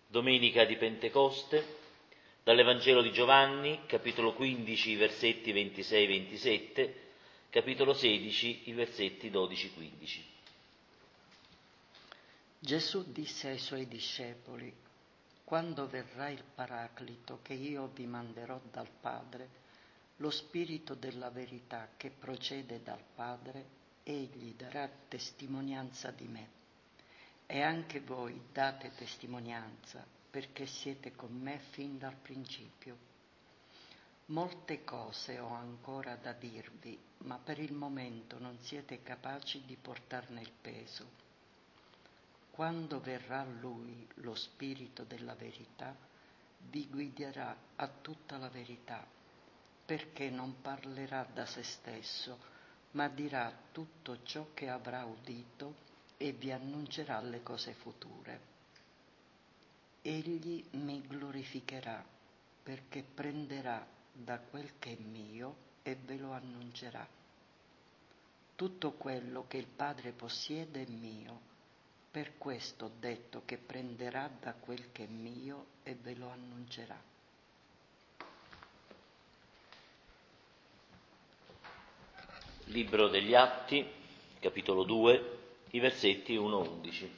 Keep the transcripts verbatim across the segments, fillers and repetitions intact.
Domenica di Pentecoste, dall'Evangelo di Giovanni, capitolo quindici, versetti ventisei ventisette, capitolo sedici, i versetti dodici quindici. Gesù disse ai suoi discepoli: quando verrà il Paraclito che io vi manderò dal Padre, lo Spirito della verità che procede dal Padre, egli darà testimonianza di me. E anche voi date testimonianza, perché siete con me fin dal principio. Molte cose ho ancora da dirvi, ma per il momento non siete capaci di portarne il peso. Quando verrà Lui, lo Spirito della verità, vi guiderà a tutta la verità, perché non parlerà da se stesso, ma dirà tutto ciò che avrà udito e vi annuncerà le cose future. Egli mi glorificherà, perché prenderà da quel che è mio e ve lo annuncerà. Tutto quello che il Padre possiede è mio, per questo ho detto che prenderà da quel che è mio e ve lo annuncerà. Libro degli Atti, capitolo due, i versetti uno undici.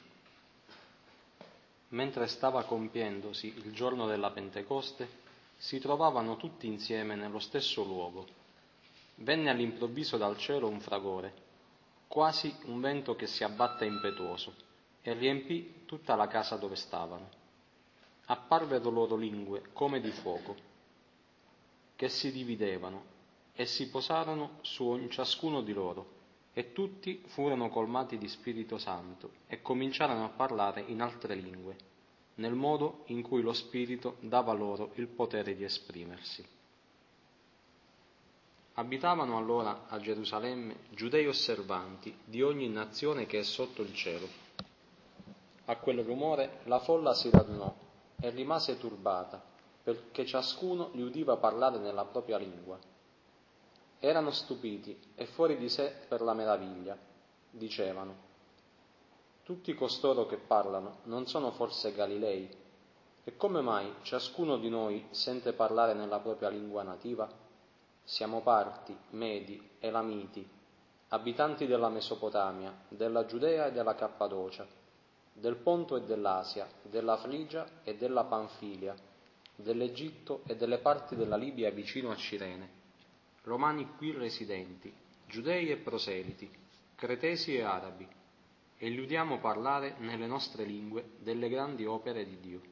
Mentre stava compiendosi il giorno della Pentecoste, si trovavano tutti insieme nello stesso luogo. Venne all'improvviso dal cielo un fragore, quasi un vento che si abbatte impetuoso, e riempì tutta la casa dove stavano. Apparvero loro lingue come di fuoco, che si dividevano, e si posarono su ciascuno di loro. E tutti furono colmati di Spirito Santo e cominciarono a parlare in altre lingue, nel modo in cui lo Spirito dava loro il potere di esprimersi. Abitavano allora a Gerusalemme giudei osservanti di ogni nazione che è sotto il cielo. A quel rumore la folla si radunò e rimase turbata, perché ciascuno li udiva parlare nella propria lingua. Erano stupiti e fuori di sé per la meraviglia. Dicevano: tutti costoro che parlano non sono forse Galilei? E come mai ciascuno di noi sente parlare nella propria lingua nativa? Siamo parti, Medi, Elamiti, abitanti della Mesopotamia, della Giudea e della Cappadocia, del Ponto e dell'Asia, della Frigia e della Panfilia, dell'Egitto e delle parti della Libia vicino a Cirene, Romani qui residenti, Giudei e proseliti, Cretesi e Arabi, e li udiamo parlare nelle nostre lingue delle grandi opere di Dio.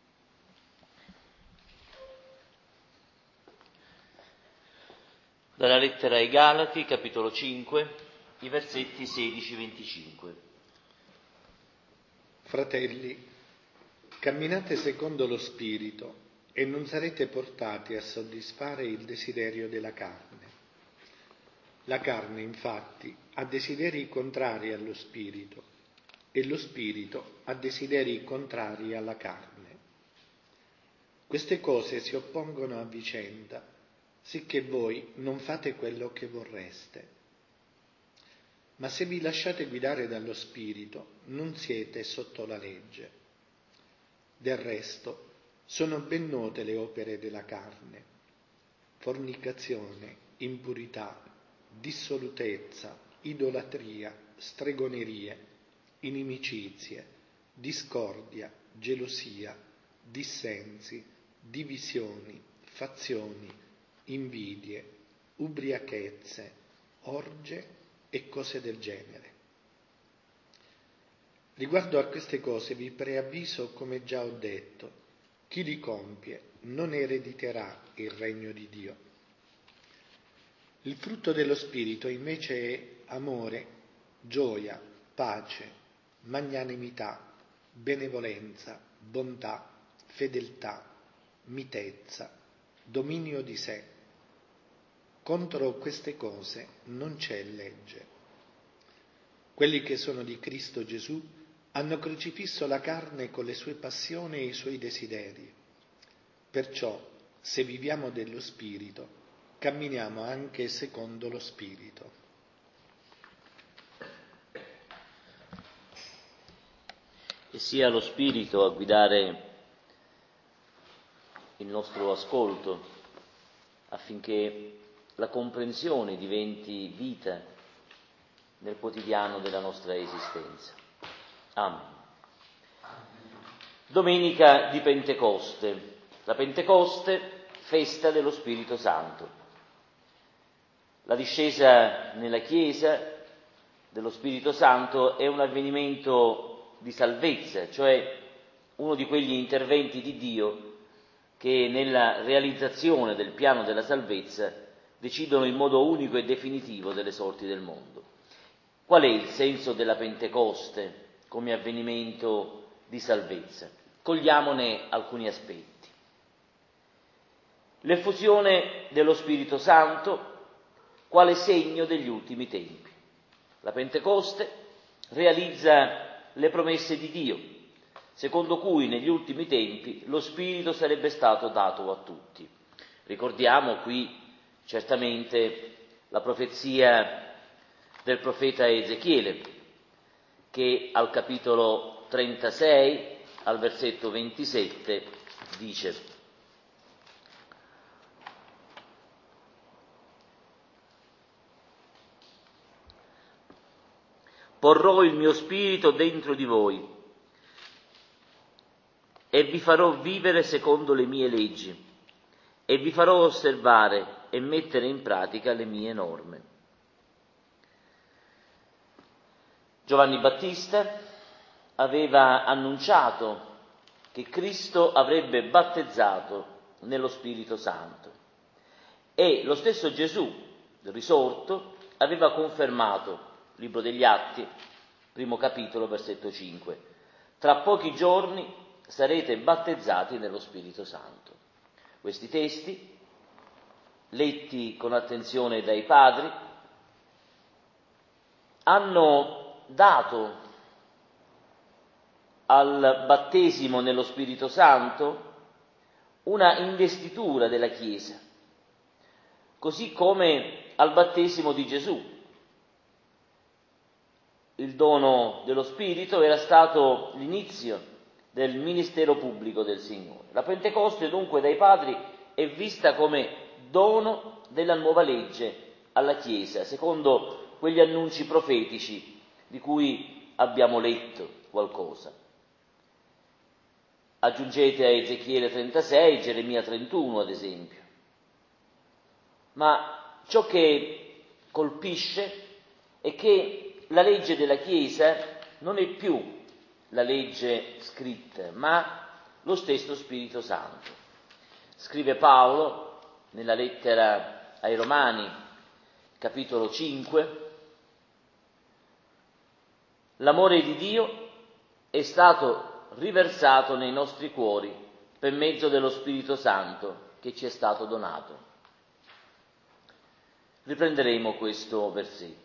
Dalla lettera ai Galati, capitolo cinque, i versetti sedici venticinque. Fratelli, camminate secondo lo Spirito e non sarete portati a soddisfare il desiderio della carne. La carne, infatti, ha desideri contrari allo Spirito e lo Spirito ha desideri contrari alla carne. Queste cose si oppongono a vicenda, sicché voi non fate quello che vorreste. Ma se vi lasciate guidare dallo Spirito, non siete sotto la legge. Del resto, sono ben note le opere della carne: fornicazione, impurità, dissolutezza, idolatria, stregonerie, inimicizie, discordia, gelosia, dissensi, divisioni, fazioni, invidie, ubriachezze, orge e cose del genere. Riguardo a queste cose vi preavviso, come già ho detto, chi li compie non erediterà il regno di Dio. Il frutto dello Spirito invece è amore, gioia, pace, magnanimità, benevolenza, bontà, fedeltà, mitezza, dominio di sé. Contro queste cose non c'è legge. Quelli che sono di Cristo Gesù hanno crocifisso la carne con le sue passioni e i suoi desideri. Perciò, se viviamo dello Spirito, camminiamo anche secondo lo Spirito. E sia lo Spirito a guidare il nostro ascolto affinché la comprensione diventi vita nel quotidiano della nostra esistenza. Amen. Domenica di Pentecoste. La Pentecoste, festa dello Spirito Santo. La discesa nella Chiesa dello Spirito Santo è un avvenimento di salvezza, cioè uno di quegli interventi di Dio che nella realizzazione del piano della salvezza decidono in modo unico e definitivo delle sorti del mondo. Qual è il senso della Pentecoste come avvenimento di salvezza? Cogliamone alcuni aspetti. L'effusione dello Spirito Santo quale segno degli ultimi tempi. La Pentecoste realizza le promesse di Dio, secondo cui negli ultimi tempi lo Spirito sarebbe stato dato a tutti. Ricordiamo qui certamente la profezia del profeta Ezechiele, che al capitolo trentasei, al versetto ventisette, dice: porrò il mio spirito dentro di voi e vi farò vivere secondo le mie leggi e vi farò osservare e mettere in pratica le mie norme. Giovanni Battista aveva annunciato che Cristo avrebbe battezzato nello Spirito Santo e lo stesso Gesù, risorto, aveva confermato, Libro degli Atti, primo capitolo, versetto cinque, tra pochi giorni sarete battezzati nello Spirito Santo. Questi testi, letti con attenzione dai padri, hanno dato al battesimo nello Spirito Santo una investitura della Chiesa, così come al battesimo di Gesù. Il dono dello Spirito era stato l'inizio del ministero pubblico del Signore. La Pentecoste dunque dai padri è vista come dono della nuova legge alla Chiesa, secondo quegli annunci profetici di cui abbiamo letto qualcosa. Aggiungete a Ezechiele trentasei, Geremia trentuno ad esempio. Ma ciò che colpisce è che la legge della Chiesa non è più la legge scritta, ma lo stesso Spirito Santo. Scrive Paolo nella lettera ai Romani, capitolo cinque, l'amore di Dio è stato riversato nei nostri cuori per mezzo dello Spirito Santo che ci è stato donato. Riprenderemo questo versetto.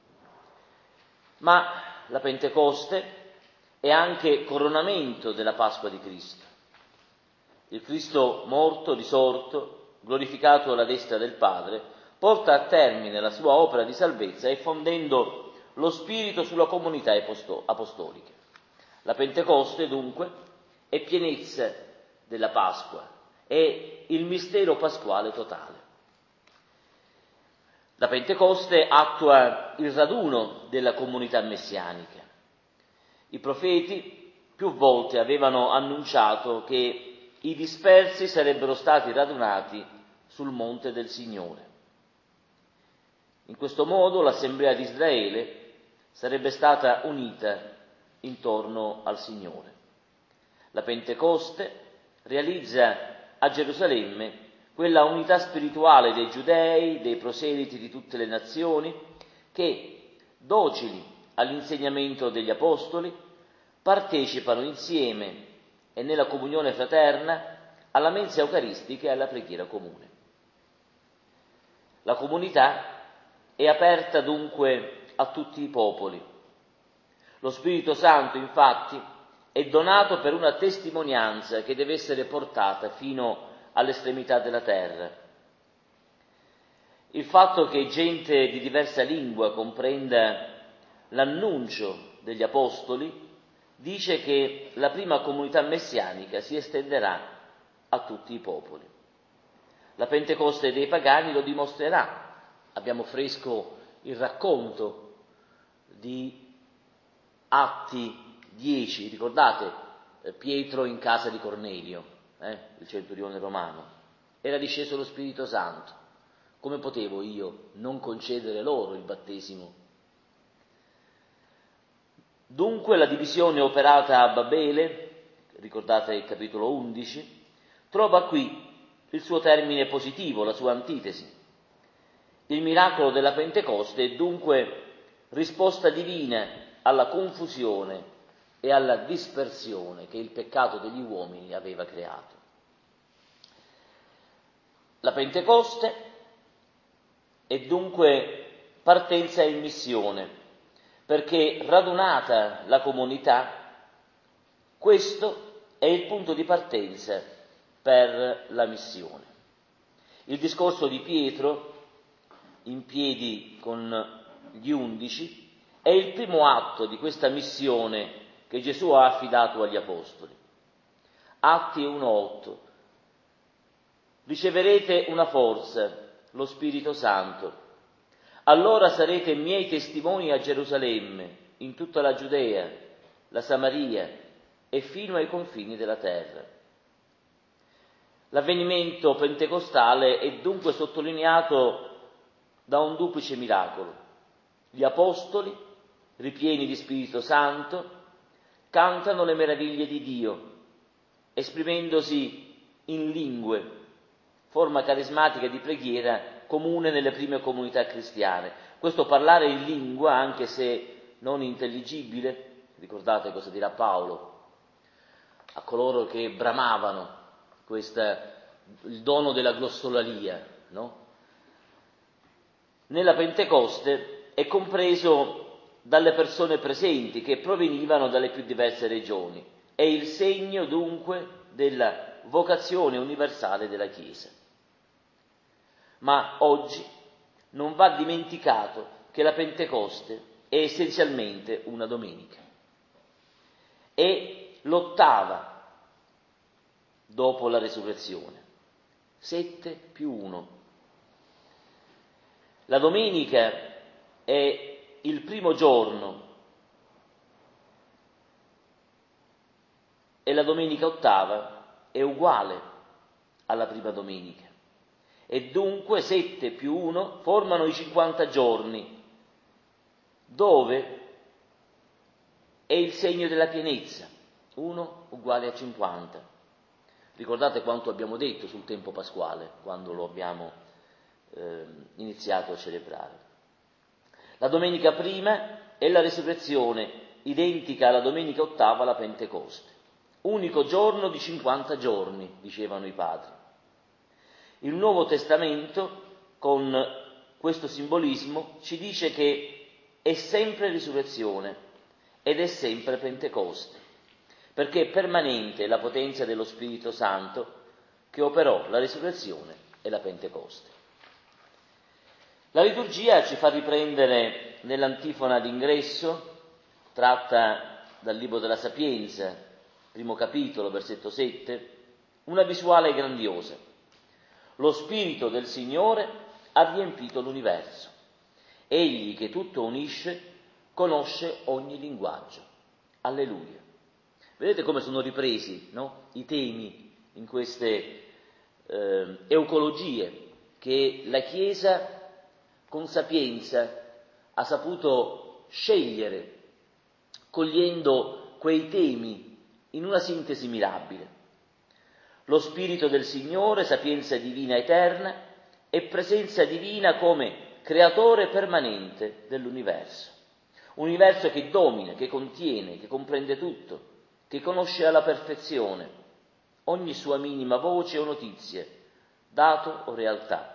Ma la Pentecoste è anche coronamento della Pasqua di Cristo. Il Cristo morto, risorto, glorificato alla destra del Padre, porta a termine la sua opera di salvezza effondendo lo Spirito sulla comunità apostolica. La Pentecoste, dunque, è pienezza della Pasqua, è il mistero pasquale totale. La Pentecoste attua il raduno della comunità messianica. I profeti più volte avevano annunciato che i dispersi sarebbero stati radunati sul monte del Signore. In questo modo l'Assemblea di Israele sarebbe stata unita intorno al Signore. La Pentecoste realizza a Gerusalemme quella unità spirituale dei giudei, dei proseliti di tutte le nazioni, che, docili all'insegnamento degli apostoli, partecipano insieme e nella comunione fraterna alla mensa eucaristica e alla preghiera comune. La comunità è aperta dunque a tutti i popoli. Lo Spirito Santo, infatti, è donato per una testimonianza che deve essere portata fino all'estremità della terra. Il fatto che gente di diversa lingua comprenda l'annuncio degli apostoli dice che la prima comunità messianica si estenderà a tutti i popoli. La Pentecoste dei pagani lo dimostrerà. Abbiamo fresco il racconto di Atti dieci, ricordate Pietro in casa di Cornelio, eh, il centurione romano, era disceso lo Spirito Santo. Come potevo io non concedere loro il battesimo? Dunque la divisione operata a Babele, ricordate il capitolo undici, trova qui il suo termine positivo, la sua antitesi. Il miracolo della Pentecoste è dunque risposta divina alla confusione e alla dispersione che il peccato degli uomini aveva creato. La Pentecoste è dunque partenza in missione, perché radunata la comunità, questo è il punto di partenza per la missione. Il discorso di Pietro, in piedi con gli undici, è il primo atto di questa missione che Gesù ha affidato agli apostoli. Atti uno otto. Riceverete una forza, lo Spirito Santo. Allora sarete miei testimoni a Gerusalemme, in tutta la Giudea, la Samaria e fino ai confini della terra. L'avvenimento pentecostale è dunque sottolineato da un duplice miracolo. Gli apostoli, ripieni di Spirito Santo, cantano le meraviglie di Dio, esprimendosi in lingue, forma carismatica di preghiera comune nelle prime comunità cristiane. Questo parlare in lingua, anche se non intelligibile, ricordate cosa dirà Paolo a coloro che bramavano questa, il dono della glossolalia, no? Nella Pentecoste è compreso dalle persone presenti che provenivano dalle più diverse regioni. È il segno dunque della vocazione universale della Chiesa. Ma oggi non va dimenticato che la Pentecoste è essenzialmente una domenica. È l'ottava dopo la resurrezione. Sette più uno. La domenica è il primo giorno e la domenica ottava è uguale alla prima domenica. E dunque sette più uno formano i cinquanta giorni, dove è il segno della pienezza, uno uguale a cinquanta. Ricordate quanto abbiamo detto sul tempo pasquale, quando lo abbiamo eh, iniziato a celebrare. La domenica prima è la resurrezione, identica alla domenica ottava, la Pentecoste. Unico giorno di cinquanta giorni, dicevano i padri. Il Nuovo Testamento, con questo simbolismo, ci dice che è sempre risurrezione ed è sempre Pentecoste, perché è permanente la potenza dello Spirito Santo che operò la risurrezione e la Pentecoste. La liturgia ci fa riprendere nell'antifona d'ingresso, tratta dal Libro della Sapienza, primo capitolo, versetto sette, una visuale grandiosa. Lo Spirito del Signore ha riempito l'universo. Egli che tutto unisce conosce ogni linguaggio. Alleluia. Vedete come sono ripresi, no? I temi in queste eh, eucologie che la Chiesa con sapienza ha saputo scegliere, cogliendo quei temi in una sintesi mirabile. Lo Spirito del Signore, sapienza divina eterna, e presenza divina come creatore permanente dell'universo. Un universo che domina, che contiene, che comprende tutto, che conosce alla perfezione ogni sua minima voce o notizia, dato o realtà.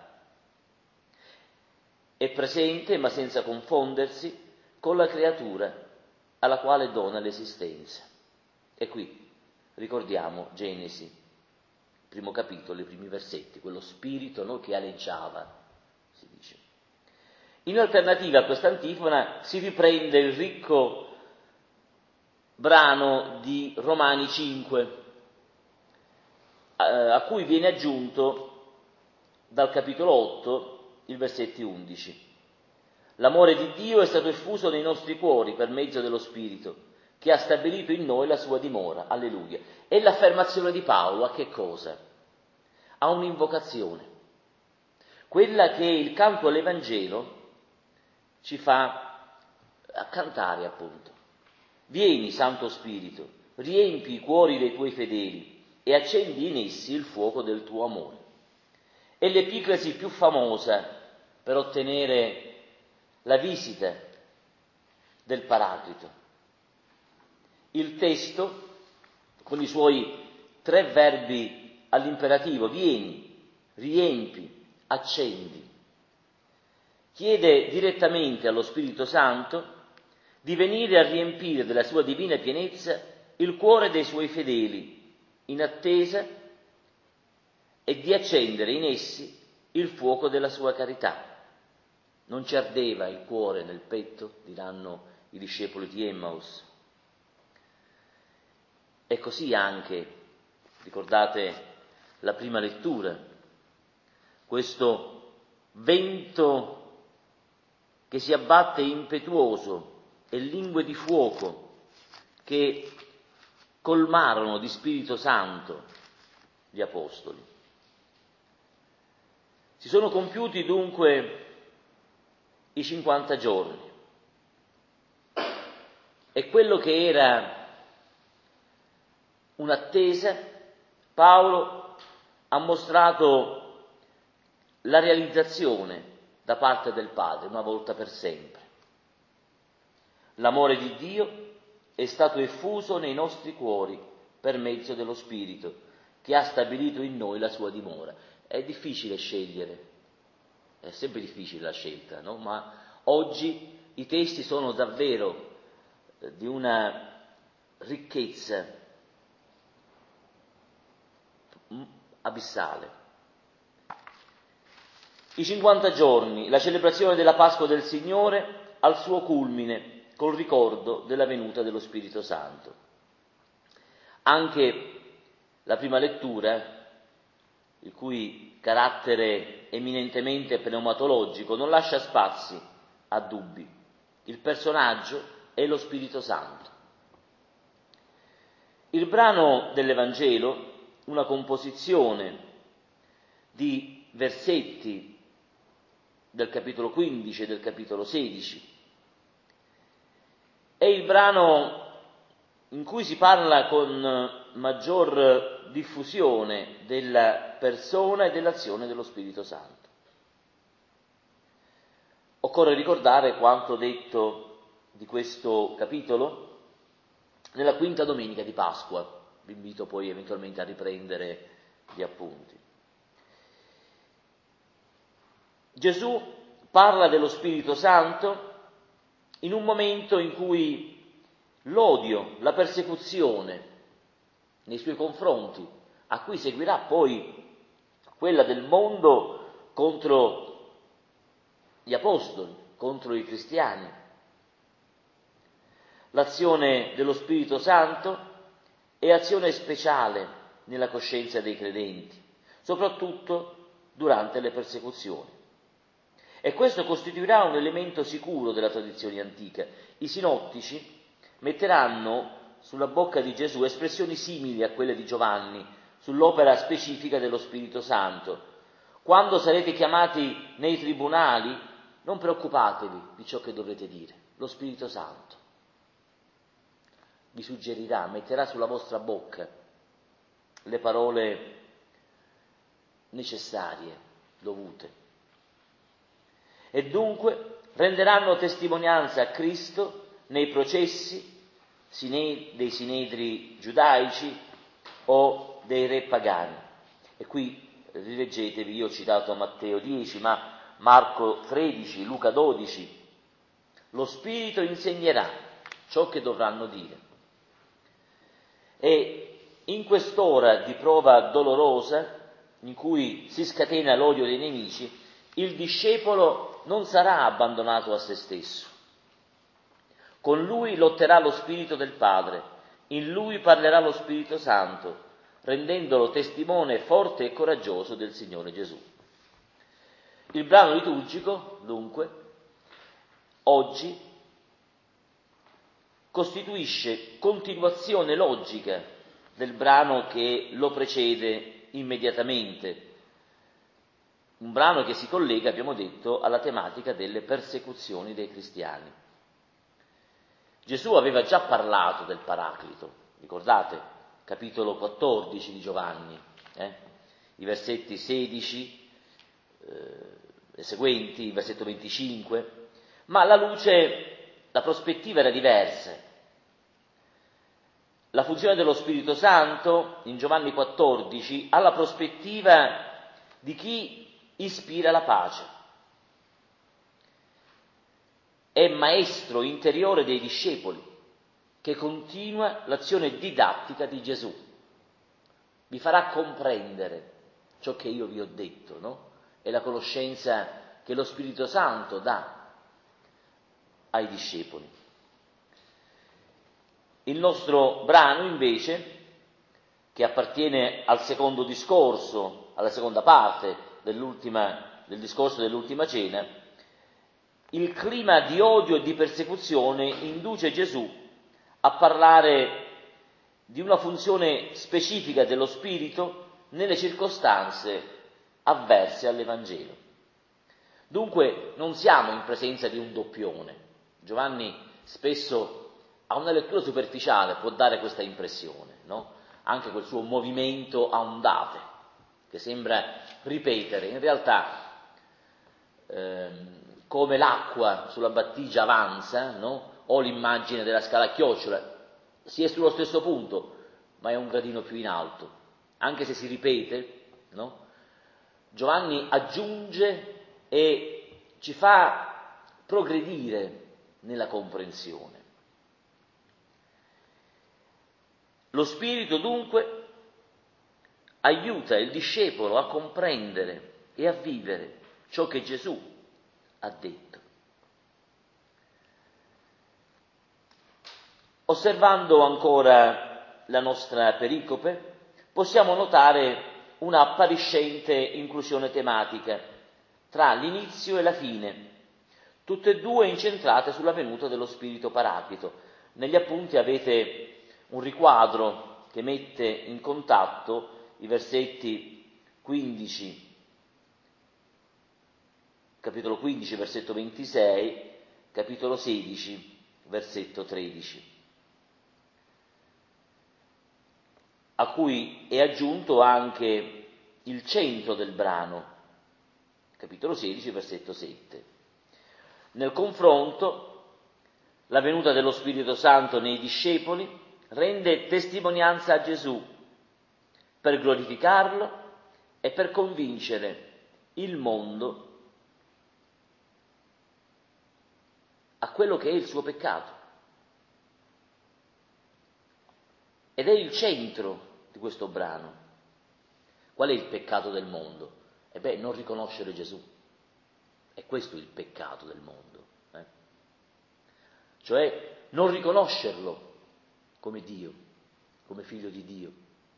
È presente, ma senza confondersi, con la creatura alla quale dona l'esistenza. E qui ricordiamo Genesi, primo capitolo, i primi versetti, quello spirito, no, che aleggiava, si dice. In alternativa a questa antifona si riprende il ricco brano di Romani cinque, a, a cui viene aggiunto dal capitolo otto il versetto undici. L'amore di Dio è stato effuso nei nostri cuori per mezzo dello Spirito, che ha stabilito in noi la sua dimora. Alleluia. E l'affermazione di Paolo a che cosa? A un'invocazione, quella che il canto all'Evangelo ci fa cantare, appunto. Vieni, Santo Spirito, riempi i cuori dei tuoi fedeli e accendi in essi il fuoco del tuo amore. È l'epiclesi più famosa per ottenere la visita del Paraclito. Il testo, con i suoi tre verbi all'imperativo, vieni, riempi, accendi, chiede direttamente allo Spirito Santo di venire a riempire della sua divina pienezza il cuore dei suoi fedeli, in attesa e di accendere in essi il fuoco della sua carità. Non ci ardeva il cuore nel petto, diranno i discepoli di Emmaus. E così anche, ricordate la prima lettura, questo vento che si abbatte impetuoso e lingue di fuoco che colmarono di Spirito Santo gli Apostoli. Si sono compiuti dunque i cinquanta giorni e quello che era un'attesa, Paolo ha mostrato la realizzazione da parte del Padre, una volta per sempre. L'amore di Dio è stato effuso nei nostri cuori per mezzo dello Spirito, che ha stabilito in noi la sua dimora. È difficile scegliere, è sempre difficile la scelta, no? Ma oggi i testi sono davvero di una ricchezza abissale. I cinquanta giorni, la celebrazione della Pasqua del Signore al suo culmine col ricordo della venuta dello Spirito Santo. Anche la prima lettura, il cui carattere eminentemente pneumatologico non lascia spazi a dubbi. Il personaggio è lo Spirito Santo. Il brano dell'Evangelo, una composizione di versetti del capitolo quindici e del capitolo sedici, è il brano in cui si parla con maggior diffusione della persona e dell'azione dello Spirito Santo. Occorre ricordare quanto detto di questo capitolo nella quinta domenica di Pasqua. Vi invito poi eventualmente a riprendere gli appunti. Gesù parla dello Spirito Santo in un momento in cui l'odio, la persecuzione nei suoi confronti, a cui seguirà poi quella del mondo contro gli apostoli, contro i cristiani. L'azione dello Spirito Santo è azione speciale nella coscienza dei credenti, soprattutto durante le persecuzioni. E questo costituirà un elemento sicuro della tradizione antica. I sinottici metteranno sulla bocca di Gesù espressioni simili a quelle di Giovanni sull'opera specifica dello Spirito Santo. Quando sarete chiamati nei tribunali, non preoccupatevi di ciò che dovrete dire. Lo Spirito Santo vi suggerirà, metterà sulla vostra bocca le parole necessarie, dovute. E dunque renderanno testimonianza a Cristo nei processi dei sinedri giudaici o dei re pagani. E qui rileggetevi, io ho citato Matteo dieci, ma Marco tredici, Luca dodici. Lo Spirito insegnerà ciò che dovranno dire. E in quest'ora di prova dolorosa, in cui si scatena l'odio dei nemici, il discepolo non sarà abbandonato a se stesso. Con lui lotterà lo Spirito del Padre, in lui parlerà lo Spirito Santo, rendendolo testimone forte e coraggioso del Signore Gesù. Il brano liturgico, dunque, oggi costituisce continuazione logica del brano che lo precede immediatamente, un brano che si collega, abbiamo detto, alla tematica delle persecuzioni dei cristiani. Gesù aveva già parlato del Paraclito, ricordate? Capitolo quattordici di Giovanni, eh? I versetti sedici eh, e seguenti, il versetto venticinque, ma alla luce, la prospettiva era diversa. La funzione dello Spirito Santo in Giovanni quattordici ha la prospettiva di chi ispira la pace. È maestro interiore dei discepoli che continua l'azione didattica di Gesù. Vi farà comprendere ciò che io vi ho detto, no? È la conoscenza che lo Spirito Santo dà ai discepoli. Il nostro brano, invece, che appartiene al secondo discorso, alla seconda parte dell'ultima, del discorso dell'ultima cena, il clima di odio e di persecuzione induce Gesù a parlare di una funzione specifica dello Spirito nelle circostanze avverse all'Evangelo. Dunque non siamo in presenza di un doppione. Giovanni spesso a una lettura superficiale può dare questa impressione, no? Anche quel suo movimento a ondate, che sembra ripetere, in realtà, ehm, come l'acqua sulla battigia avanza, no? O l'immagine della scala a chiocciola, si è sullo stesso punto, ma è un gradino più in alto. Anche se si ripete, no? Giovanni aggiunge e ci fa progredire nella comprensione. Lo Spirito dunque aiuta il discepolo a comprendere e a vivere ciò che Gesù ha detto. Osservando ancora la nostra pericope, possiamo notare una appariscente inclusione tematica tra l'inizio e la fine, tutte e due incentrate sulla venuta dello Spirito Paraclito. Negli appunti avete un riquadro che mette in contatto i versetti quindici, capitolo quindici, versetto ventisei, capitolo sedici, versetto tredici, a cui è aggiunto anche il centro del brano, capitolo sedici, versetto sette. Nel confronto, la venuta dello Spirito Santo nei discepoli rende testimonianza a Gesù per glorificarlo e per convincere il mondo a quello che è il suo peccato. Ed è il centro di questo brano. Qual è il peccato del mondo? E beh, non riconoscere Gesù. E questo è il peccato del mondo. Eh? Cioè non riconoscerlo come Dio, come figlio di Dio,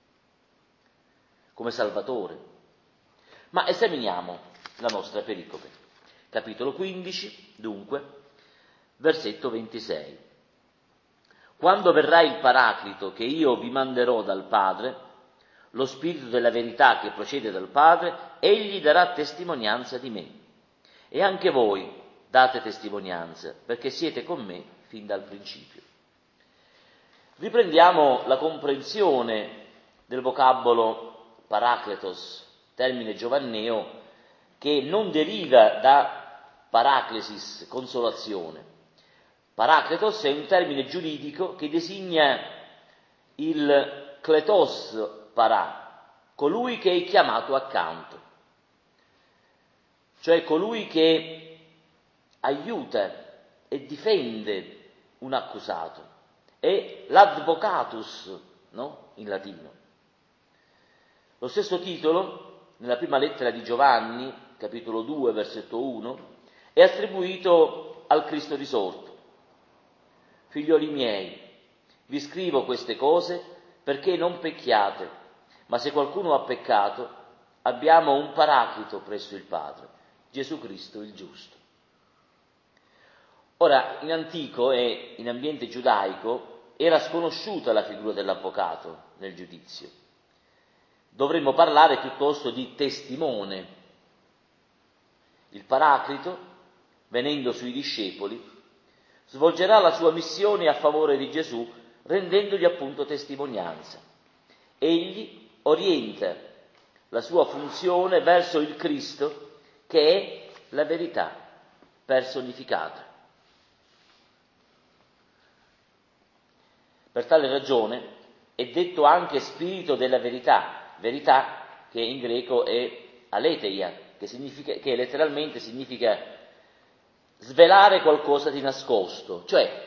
come Salvatore. Ma esaminiamo la nostra pericope. Capitolo quindici, dunque, versetto ventisei. Quando verrà il Paraclito che io vi manderò dal Padre, lo Spirito della verità che procede dal Padre, egli darà testimonianza di me. E anche voi date testimonianza, perché siete con me fin dal principio. Riprendiamo la comprensione del vocabolo parakletos, termine giovanneo che non deriva da paraclesis, consolazione. Parakletos è un termine giuridico che designa il kletos para, colui che è chiamato accanto, cioè colui che aiuta e difende un accusato. È l'advocatus, no? In latino. Lo stesso titolo, nella prima lettera di Giovanni, capitolo due, versetto uno, è attribuito al Cristo risorto. Figlioli miei, vi scrivo queste cose perché non pecchiate, Ma se qualcuno ha peccato, abbiamo un paraclito presso il Padre, Gesù Cristo il giusto. Ora, in antico e in ambiente giudaico era sconosciuta la figura dell'avvocato nel giudizio. Dovremmo parlare piuttosto di testimone. Il paraclito, venendo sui discepoli, svolgerà la sua missione a favore di Gesù, rendendogli appunto testimonianza. Egli orienta la sua funzione verso il Cristo, che è la verità personificata. Per tale ragione è detto anche spirito della verità, verità che in greco è aletheia, che, significa, che letteralmente significa svelare qualcosa di nascosto, cioè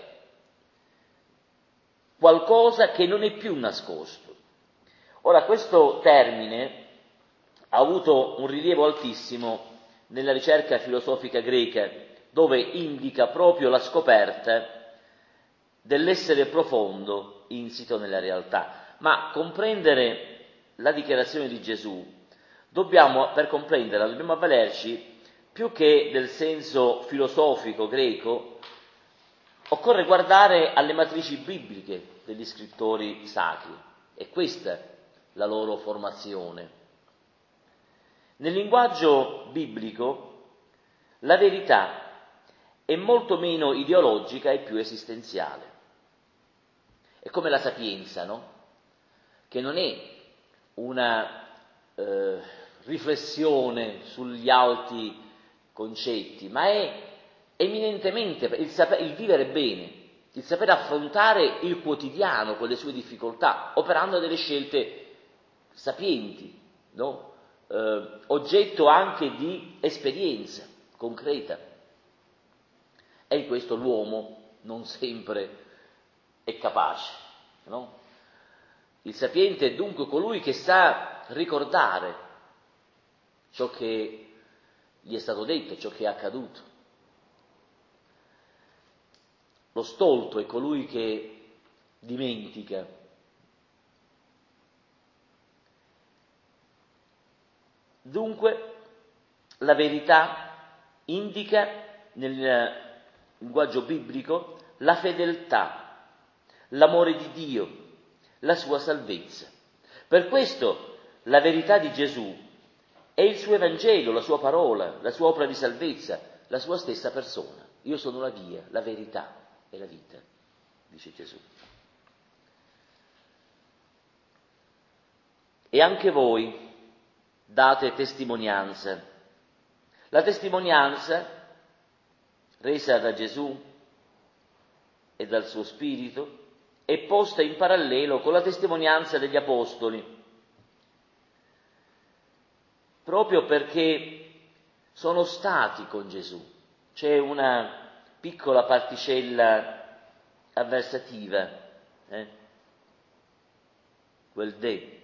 qualcosa che non è più nascosto. Ora, questo termine ha avuto un rilievo altissimo nella ricerca filosofica greca, dove indica proprio la scoperta dell'essere profondo insito nella realtà. Ma comprendere la dichiarazione di Gesù, dobbiamo, per comprenderla, dobbiamo avvalerci più che del senso filosofico greco, occorre guardare alle matrici bibliche degli scrittori sacri. È questa la loro formazione. Nel linguaggio biblico la verità è molto meno ideologica e più esistenziale. È come la sapienza, no? Che non è una eh, riflessione sugli alti concetti, ma è eminentemente il, saper, il vivere bene, il saper affrontare il quotidiano con le sue difficoltà, operando delle scelte sapienti, no? eh, oggetto anche di esperienza concreta. E in questo l'uomo non sempre è capace, no? Il sapiente è dunque colui che sa ricordare ciò che gli è stato detto, ciò che è accaduto. Lo stolto è colui che dimentica. Dunque, la verità indica nel linguaggio biblico la fedeltà, l'amore di Dio, la sua salvezza. Per questo la verità di Gesù è il suo Evangelo, la sua parola, la sua opera di salvezza, la sua stessa persona. Io sono la via, la verità e la vita, dice Gesù. E anche voi date testimonianza. La testimonianza resa da Gesù e dal suo Spirito è posta in parallelo con la testimonianza degli Apostoli, proprio perché sono stati con Gesù. C'è una piccola particella avversativa, eh? quel de.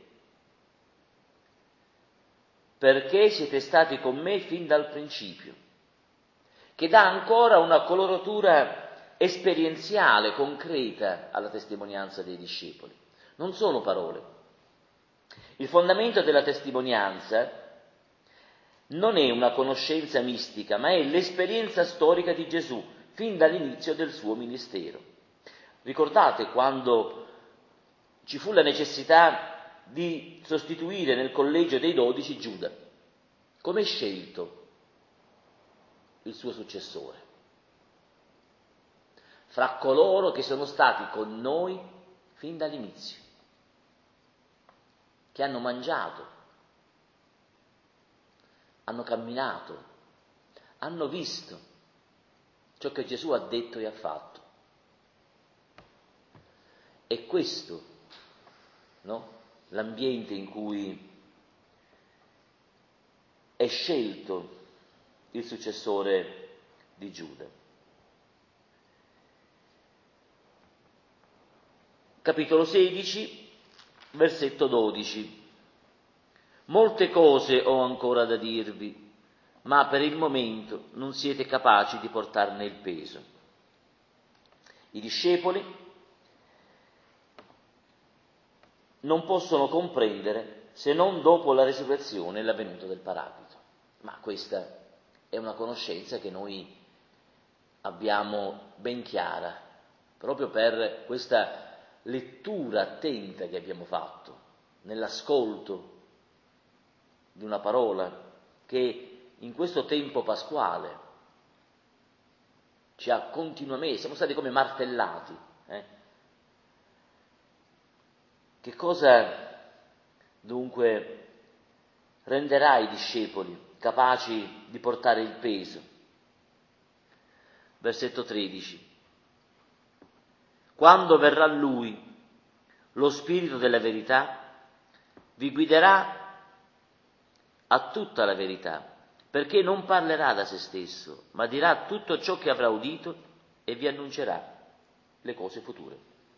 Perché siete stati con me fin dal principio, che dà ancora una coloratura esperienziale, concreta alla testimonianza dei discepoli. Non sono parole. Il fondamento della testimonianza non è una conoscenza mistica, ma è l'esperienza storica di Gesù fin dall'inizio del suo ministero. Ricordate quando ci fu la necessità di sostituire nel collegio dei dodici Giuda? Come è scelto il suo successore? Fra coloro che sono stati con noi fin dall'inizio, che hanno mangiato, hanno camminato, hanno visto ciò che Gesù ha detto e ha fatto. È questo, no? L'ambiente in cui è scelto il successore di Giuda. Capitolo sedici, versetto dodici. Molte cose ho ancora da dirvi, ma per il momento non siete capaci di portarne il peso. I discepoli non possono comprendere se non dopo la resurrezione e la venuta del Paraclito. Ma questa è una conoscenza che noi abbiamo ben chiara, proprio per questa lettura attenta che abbiamo fatto, nell'ascolto di una parola che in questo tempo pasquale ci ha continuamente, siamo stati come martellati. Eh? Che cosa dunque renderà i discepoli capaci di portare il peso? Versetto tredici. Quando verrà Lui, lo Spirito della verità, vi guiderà a tutta la verità, perché non parlerà da se stesso, ma dirà tutto ciò che avrà udito e vi annuncerà le cose future.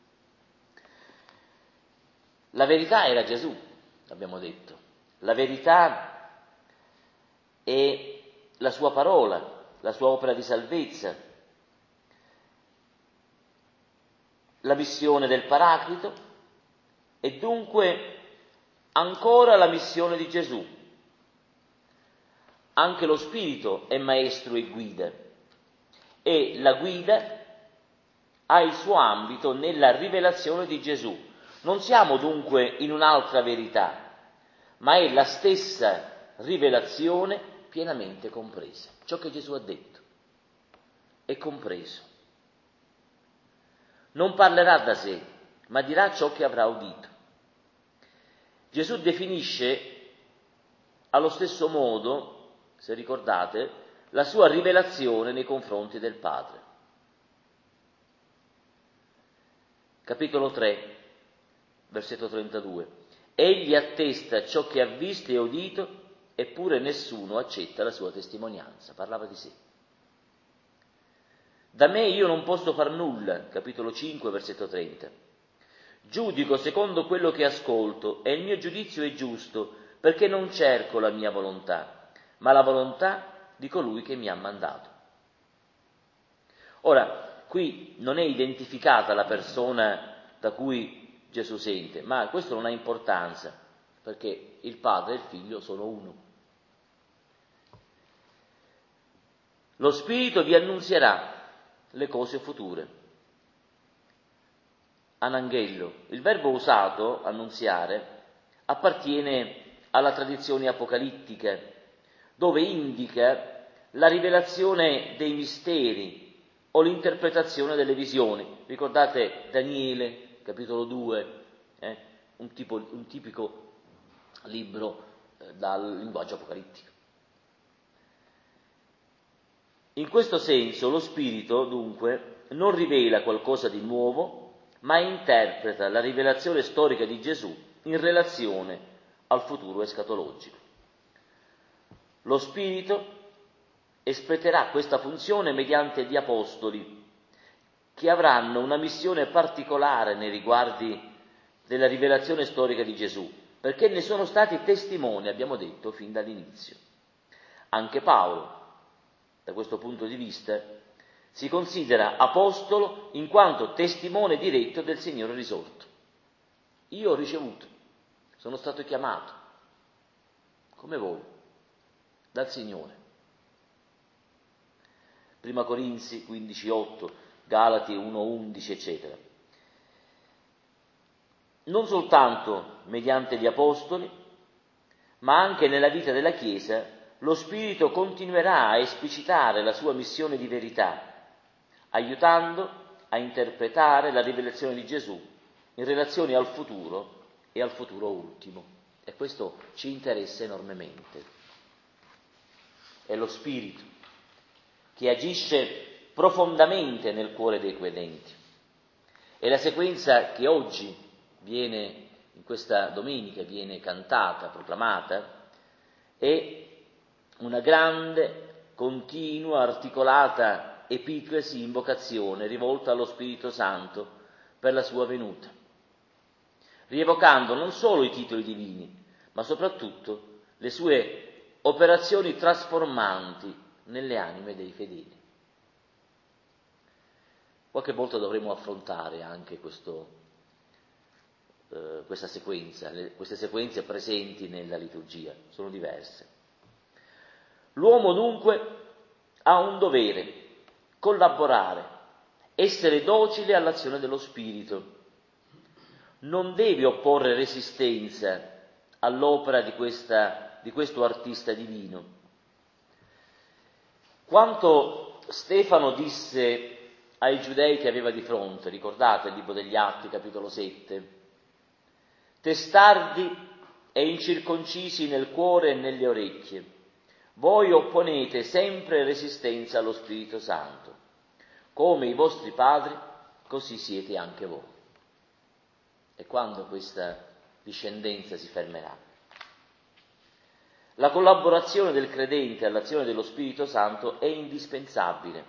La verità era Gesù, abbiamo detto. La verità è la sua parola, la sua opera di salvezza, la missione del Paraclito e dunque ancora la missione di Gesù. Anche lo Spirito è maestro e guida, e la guida ha il suo ambito nella rivelazione di Gesù. Non siamo dunque in un'altra verità, ma è la stessa rivelazione pienamente compresa. Ciò che Gesù ha detto è compreso. Non parlerà da sé, ma dirà ciò che avrà udito. Gesù definisce allo stesso modo, se ricordate, la sua rivelazione nei confronti del Padre. Capitolo tre, versetto trentadue. Egli attesta ciò che ha visto e udito, eppure nessuno accetta la sua testimonianza. Parlava di sé. Da me io non posso far nulla, capitolo cinque, versetto trenta. Giudico secondo quello che ascolto, e il mio giudizio è giusto, perché non cerco la mia volontà, ma la volontà di colui che mi ha mandato. Ora, qui non è identificata la persona da cui Gesù sente, ma questo non ha importanza, perché il Padre e il Figlio sono uno. Lo Spirito vi annunzierà le cose future. Ananghello, il verbo usato, annunziare, appartiene alla tradizione apocalittica, dove indica la rivelazione dei misteri o l'interpretazione delle visioni. Ricordate Daniele, capitolo due, eh? un, tipo, un tipico libro eh, dal linguaggio apocalittico. In questo senso lo Spirito, dunque, non rivela qualcosa di nuovo, ma interpreta la rivelazione storica di Gesù in relazione al futuro escatologico. Lo Spirito espleterà questa funzione mediante gli Apostoli, che avranno una missione particolare nei riguardi della rivelazione storica di Gesù, perché ne sono stati testimoni, abbiamo detto, fin dall'inizio. Anche Paolo, da questo punto di vista, si considera apostolo in quanto testimone diretto del Signore risorto. Io ho ricevuto, sono stato chiamato, come voi, dal Signore. Prima Corinzi quindici otto, Galati uno undici, eccetera. Non soltanto mediante gli apostoli, ma anche nella vita della Chiesa, lo Spirito continuerà a esplicitare la sua missione di verità, aiutando a interpretare la rivelazione di Gesù in relazione al futuro e al futuro ultimo. E questo ci interessa enormemente. È lo Spirito che agisce profondamente nel cuore dei credenti. E la sequenza che oggi viene, in questa domenica, viene cantata, proclamata, è una grande, continua, articolata epiclesi, invocazione rivolta allo Spirito Santo per la sua venuta, rievocando non solo i titoli divini, ma soprattutto le sue operazioni trasformanti nelle anime dei fedeli. Qualche volta dovremo affrontare anche questo, eh, questa sequenza, le, queste sequenze presenti nella liturgia, sono diverse. L'uomo dunque ha un dovere: collaborare, essere docile all'azione dello Spirito. Non deve opporre resistenza all'opera di, questa, di questo artista divino. Quanto Stefano disse ai giudei che aveva di fronte, ricordate il libro degli Atti, capitolo sette, testardi e incirconcisi nel cuore e nelle orecchie, voi opponete sempre resistenza allo Spirito Santo, come i vostri padri, così siete anche voi. E quando questa discendenza si fermerà? La collaborazione del credente all'azione dello Spirito Santo è indispensabile.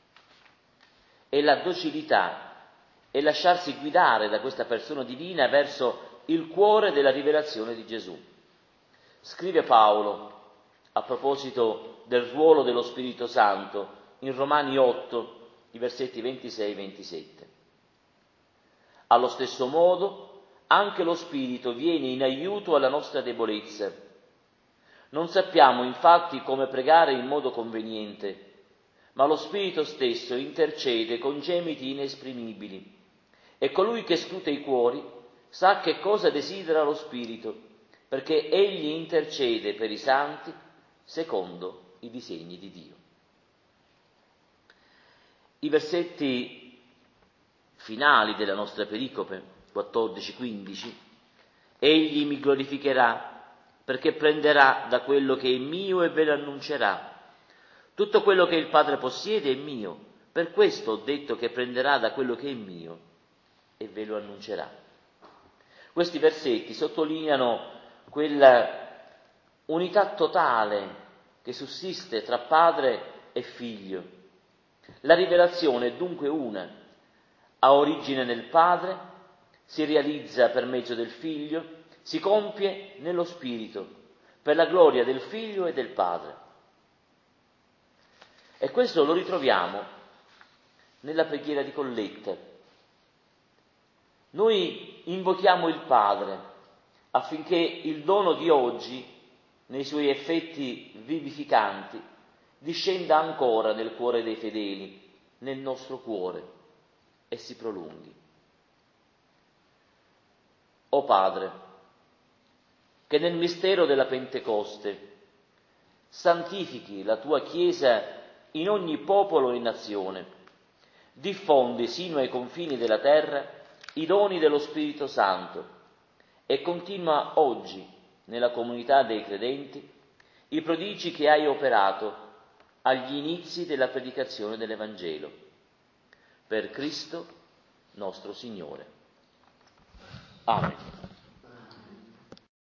E la docilità e lasciarsi guidare da questa persona divina verso il cuore della rivelazione di Gesù. Scrive Paolo a proposito del ruolo dello Spirito Santo in Romani otto, i versetti ventisei ventisette. Allo stesso modo, anche lo Spirito viene in aiuto alla nostra debolezza. Non sappiamo infatti come pregare in modo conveniente, ma lo Spirito stesso intercede con gemiti inesprimibili, e colui che scruta i cuori sa che cosa desidera lo Spirito, perché egli intercede per i santi secondo i disegni di Dio. I versetti finali della nostra pericope, quattordici quindici, egli mi glorificherà perché prenderà da quello che è mio e ve lo annuncerà. Tutto quello che il Padre possiede è mio, per questo ho detto che prenderà da quello che è mio e ve lo annuncerà. Questi versetti sottolineano quella unità totale che sussiste tra Padre e Figlio. La rivelazione è dunque una, ha origine nel Padre, si realizza per mezzo del Figlio, si compie nello Spirito, per la gloria del Figlio e del Padre. E questo lo ritroviamo nella preghiera di colletta. Noi invochiamo il Padre affinché il dono di oggi, nei suoi effetti vivificanti, discenda ancora nel cuore dei fedeli, nel nostro cuore, e si prolunghi. O Padre, che nel mistero della Pentecoste santifichi la tua Chiesa in ogni popolo e nazione, diffondi sino ai confini della terra i doni dello Spirito Santo e continua oggi nella comunità dei credenti i prodigi che hai operato agli inizi della predicazione dell'Evangelo. Per Cristo nostro Signore. Amen.